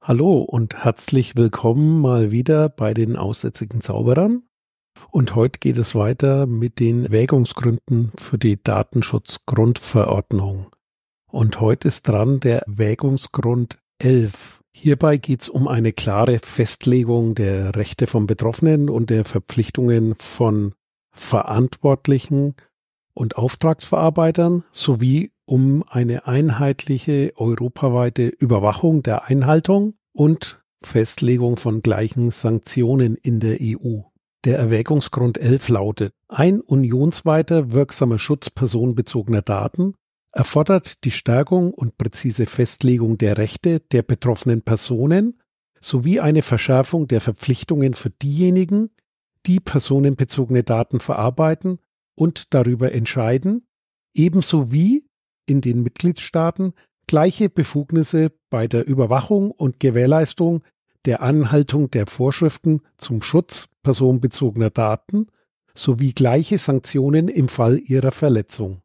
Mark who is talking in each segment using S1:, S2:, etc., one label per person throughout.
S1: Hallo und herzlich willkommen mal wieder bei den aussätzigen Zauberern. Und heute geht es weiter mit den Erwägungsgründen für die Datenschutzgrundverordnung. Und heute ist dran der Erwägungsgrund 11. Hierbei geht es um eine klare Festlegung der Rechte von Betroffenen und der Verpflichtungen von Verantwortlichen und Auftragsverarbeitern sowie um eine einheitliche europaweite Überwachung der Einhaltung und Festlegung von gleichen Sanktionen in der EU. Der Erwägungsgrund 11 lautet: Ein unionsweiter wirksamer Schutz personenbezogener Daten erfordert die Stärkung und präzise Festlegung der Rechte der betroffenen Personen sowie eine Verschärfung der Verpflichtungen für diejenigen, die personenbezogene Daten verarbeiten und darüber entscheiden, ebenso wie in den Mitgliedstaaten gleiche Befugnisse bei der Überwachung und Gewährleistung der Anhaltung der Vorschriften zum Schutz personenbezogener Daten sowie gleiche Sanktionen im Fall ihrer Verletzung.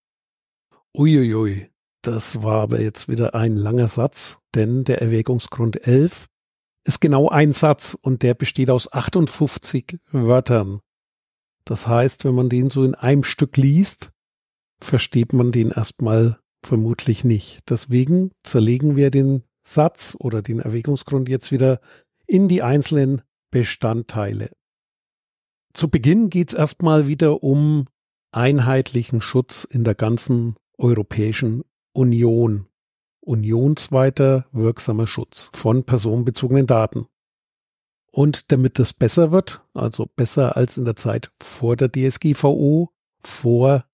S1: Uiuiui, das war aber jetzt wieder ein langer Satz, denn der Erwägungsgrund 11 ist genau ein Satz und der besteht aus 58 Wörtern. Das heißt, wenn man den so in einem Stück liest, versteht man den erstmal vermutlich nicht. Deswegen zerlegen wir den Satz oder den Erwägungsgrund jetzt wieder in die einzelnen Bestandteile. Zu Beginn geht es erstmal wieder um einheitlichen Schutz in der ganzen Europäischen Union. Unionsweiter wirksamer Schutz von personenbezogenen Daten. Und damit das besser wird, also besser als in der Zeit vor der DSGVO, vor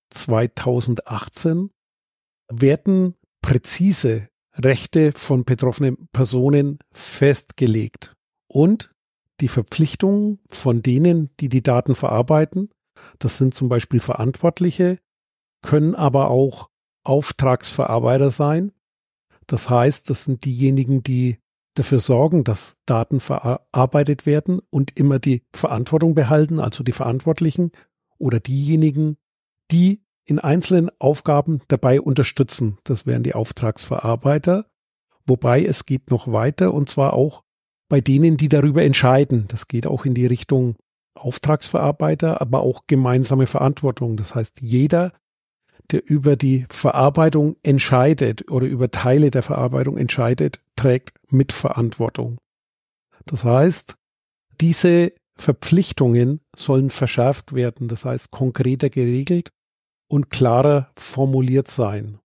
S1: 2018, werden präzise Rechte von betroffenen Personen festgelegt und die Verpflichtungen von denen, die die Daten verarbeiten, das sind zum Beispiel Verantwortliche, können aber auch Auftragsverarbeiter sein. Das heißt, das sind diejenigen, die dafür sorgen, dass Daten verarbeitet werden und immer die Verantwortung behalten, also die Verantwortlichen oder diejenigen, die in einzelnen Aufgaben dabei unterstützen. Das wären die Auftragsverarbeiter, wobei es geht noch weiter und zwar auch bei denen, die darüber entscheiden. Das geht auch in die Richtung Auftragsverarbeiter, aber auch gemeinsame Verantwortung. Das heißt, jeder, der über die Verarbeitung entscheidet oder über Teile der Verarbeitung entscheidet, trägt Mitverantwortung. Das heißt, diese Verpflichtungen sollen verschärft werden, das heißt konkreter geregelt und klarer formuliert sein.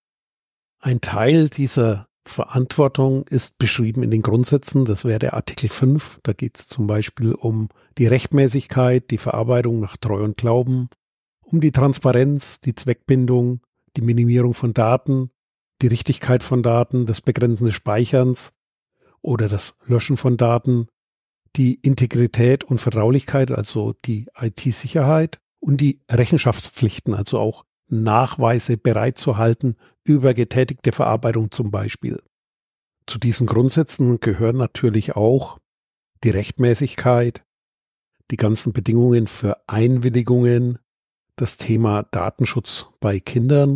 S1: Ein Teil dieser Verantwortung ist beschrieben in den Grundsätzen, das wäre der Artikel 5, da geht es zum Beispiel um die Rechtmäßigkeit, die Verarbeitung nach Treu und Glauben, um die Transparenz, die Zweckbindung, die Minimierung von Daten, die Richtigkeit von Daten, das Begrenzen des Speicherns oder das Löschen von Daten, die Integrität und Vertraulichkeit, also die IT-Sicherheit und die Rechenschaftspflichten, also auch Nachweise bereitzuhalten über getätigte Verarbeitung zum Beispiel. Zu diesen Grundsätzen gehören natürlich auch die Rechtmäßigkeit, die ganzen Bedingungen für Einwilligungen, das Thema Datenschutz bei Kindern,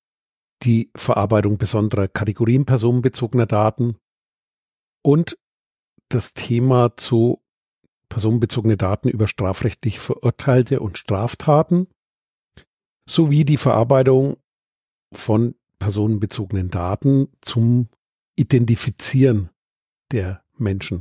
S1: die Verarbeitung besonderer Kategorien personenbezogener Daten und das Thema zu personenbezogene Daten über strafrechtlich Verurteilte und Straftaten sowie die Verarbeitung von personenbezogenen Daten zum Identifizieren der Menschen.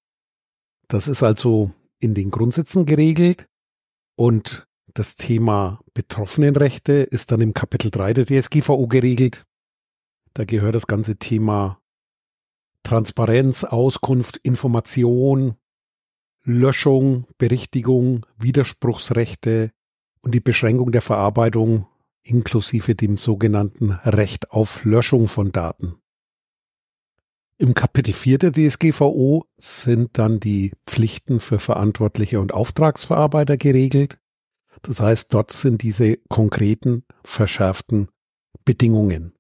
S1: Das ist also in den Grundsätzen geregelt und das Thema Betroffenenrechte ist dann im Kapitel 3 der DSGVO geregelt. Da gehört das ganze Thema Transparenz, Auskunft, Information, Löschung, Berichtigung, Widerspruchsrechte und die Beschränkung der Verarbeitung inklusive dem sogenannten Recht auf Löschung von Daten. Im Kapitel 4 der DSGVO sind dann die Pflichten für Verantwortliche und Auftragsverarbeiter geregelt. Das heißt, dort sind diese konkreten, verschärften Bedingungen.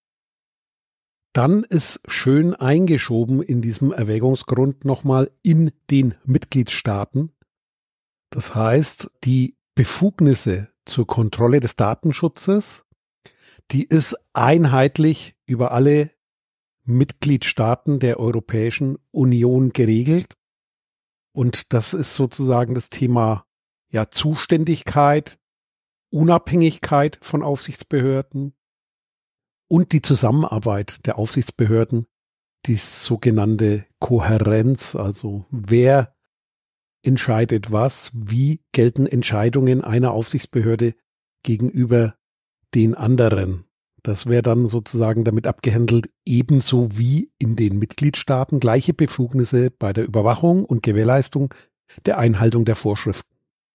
S1: Dann ist schön eingeschoben in diesem Erwägungsgrund nochmal in den Mitgliedstaaten. Das heißt, die Befugnisse zur Kontrolle des Datenschutzes, die ist einheitlich über alle Mitgliedstaaten der Europäischen Union geregelt. Und das ist sozusagen das Thema Zuständigkeit, Unabhängigkeit von Aufsichtsbehörden und die Zusammenarbeit der Aufsichtsbehörden, die sogenannte Kohärenz, also wer entscheidet was, wie gelten Entscheidungen einer Aufsichtsbehörde gegenüber den anderen. Das wäre dann sozusagen damit abgehandelt, ebenso wie in den Mitgliedstaaten gleiche Befugnisse bei der Überwachung und Gewährleistung der Einhaltung der Vorschriften.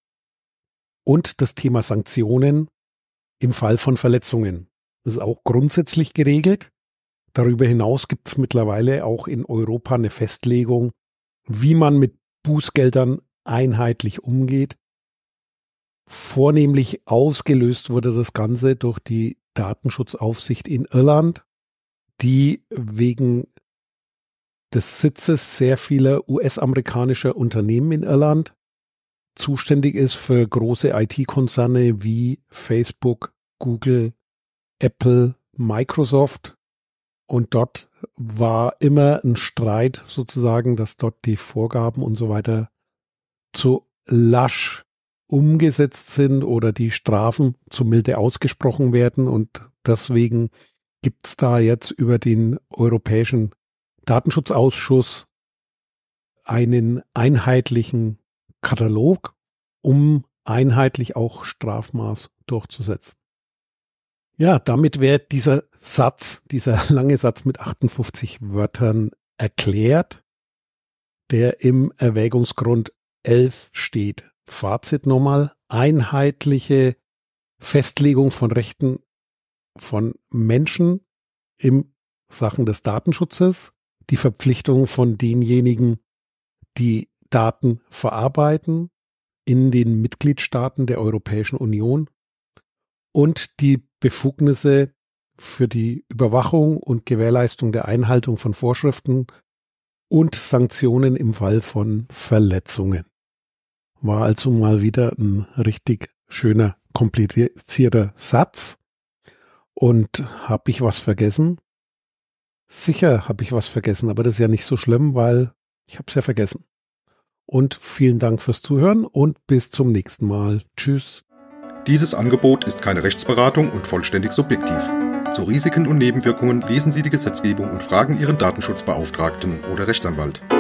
S1: Und das Thema Sanktionen im Fall von Verletzungen. Das ist auch grundsätzlich geregelt. Darüber hinaus gibt es mittlerweile auch in Europa eine Festlegung, wie man mit Bußgeldern einheitlich umgeht. Vornehmlich ausgelöst wurde das Ganze durch die Datenschutzaufsicht in Irland, die wegen des Sitzes sehr vieler US-amerikanischer Unternehmen in Irland zuständig ist für große IT-Konzerne wie Facebook, Google, Apple, Microsoft. Und dort war immer ein Streit sozusagen, dass dort die Vorgaben und so weiter zu lasch umgesetzt sind oder die Strafen zu milde ausgesprochen werden. Und deswegen gibt es da jetzt über den Europäischen Datenschutzausschuss einen einheitlichen Katalog, um einheitlich auch Strafmaß durchzusetzen. Ja, damit wäre dieser lange Satz mit 58 Wörtern erklärt, der im Erwägungsgrund 11 steht. Fazit nochmal: einheitliche Festlegung von Rechten von Menschen in Sachen des Datenschutzes, die Verpflichtung von denjenigen, die Daten verarbeiten in den Mitgliedstaaten der Europäischen Union und die Befugnisse für die Überwachung und Gewährleistung der Einhaltung von Vorschriften und Sanktionen im Fall von Verletzungen. War also mal wieder ein richtig schöner, komplizierter Satz. Und habe ich was vergessen? Sicher habe ich was vergessen, aber das ist ja nicht so schlimm, weil ich habe es ja vergessen. Und vielen Dank fürs Zuhören und bis zum nächsten Mal. Tschüss.
S2: Dieses Angebot ist keine Rechtsberatung und vollständig subjektiv. Zu Risiken und Nebenwirkungen lesen Sie die Gesetzgebung und fragen Ihren Datenschutzbeauftragten oder Rechtsanwalt.